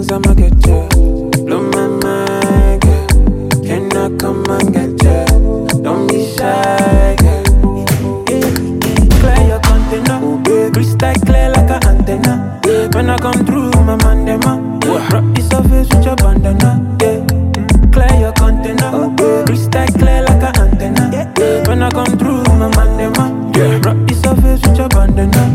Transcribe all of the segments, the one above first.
things I'ma get you. Blow my mind, girl. Can I come and get you? Don't be shy, girl. Clear your container, crystal clear like an antenna. When I come through, my man dem rock the surface with your bandana. Clear your container, crystal clear like an antenna. When I come through, my man dem rock the surface with your bandana.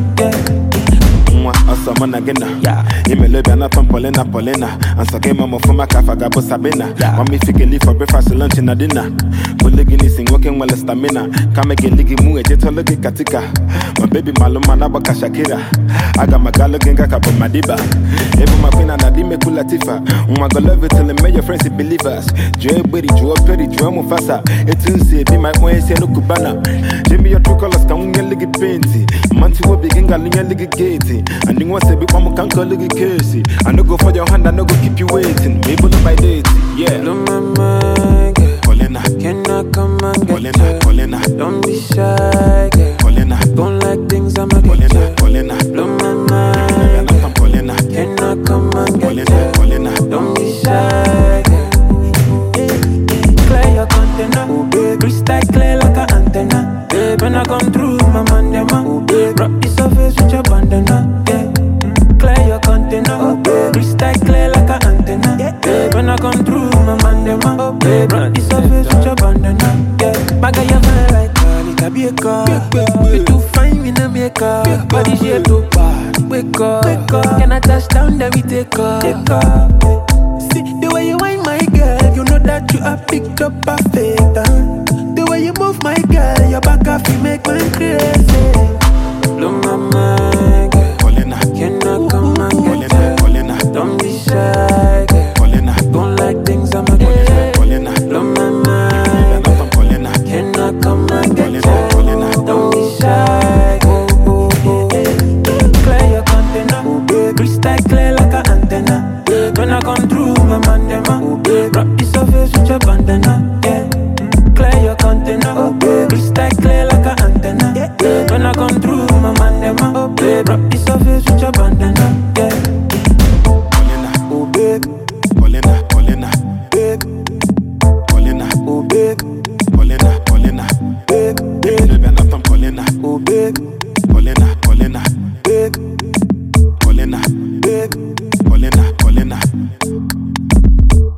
Asa managena, imelebe na Polena. Ansake mama for my kafa gabo sabina. Mami fike leave for breakfast, lunch and dinner. Buligini sing working well stamina. Kame ge ligi mu ejeto logi katika. My baby maluma na baka Shakira. Aga magalo genga kabo madiba. Ebu mapina na dime kulatifa. Umago love it till make your friends believers. Joe Berry, Joe Perry, Joe Mufasa. Etunsi be my boy say no kubana. Jimmy your true colors can unge ligi painty. Manti wo biginga linga ligi gate. And you want to be one can call ligi casey. I no go for your hand, I no go keep you waiting. Maybe no by date, yeah. Blow my mind, girl. Polena, can I come and get you? Polena, don't be shy, girl. Polena, don't like things I'ma get you. Polena, blow my mind, Polena, can I come and get you? Polena, don't be shy, girl. Clear your container, crystal clear like an antenna. When I come through, my man dem rock the surface with your bandana. Clear your container, crystal clear like an antenna. When I come through, my man dem rock the surface with your bandana. My guy you fine like Carly Bieka. You too fine in the makeup. Body shape too bad. Wake up, can I touch down then we take off? See the way you whine my girl, you know that you are picked up perfect. The way you move my girl, your back off you make me crazy. Blow my mind, girl. Polena, can I come and get you? Polena, don't be shy, girl. Polena, don't like things I'ma get you. Polena, blow my mind, Polena, can I come and get you? Polena, don't be shy, girl. Clear your container, crystal clear like an antenna. When I come through,